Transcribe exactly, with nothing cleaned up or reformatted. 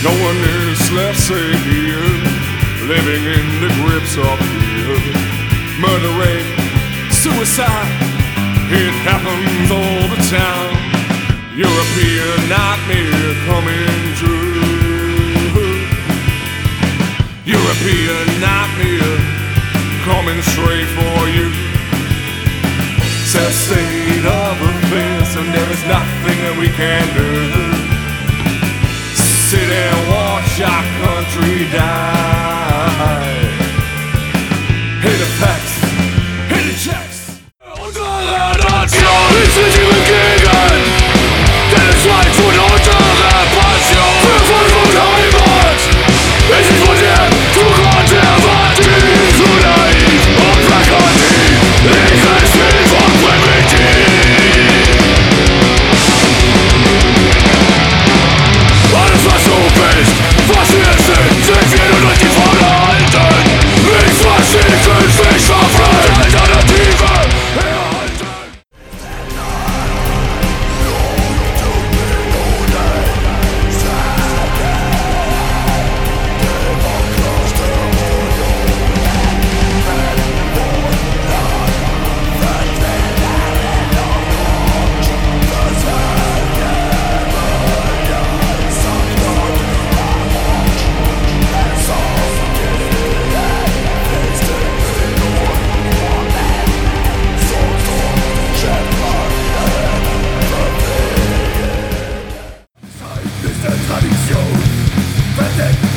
No one is left safe here, living in the grips of fear. Murder rate, suicide, it happens all the time. European nightmare coming true. European nightmare coming straight for you. It's a state of affairs and there is nothing that we can do. Sit and watch our country die. Hit the facts, hit the checks. Unsere Nation ist nicht übergegen, denn es leid von unserer Passion. Für Volk und Heimat, es ist modern, zu konservativ, zu naiv und plakativ. Ich will von primitiv. Alles was du bist, was wir sind, sind wir nur durch die Vorderhalten. Nichts was sie künftig verfreit, Alternative erhalten. Tradition, verdeckt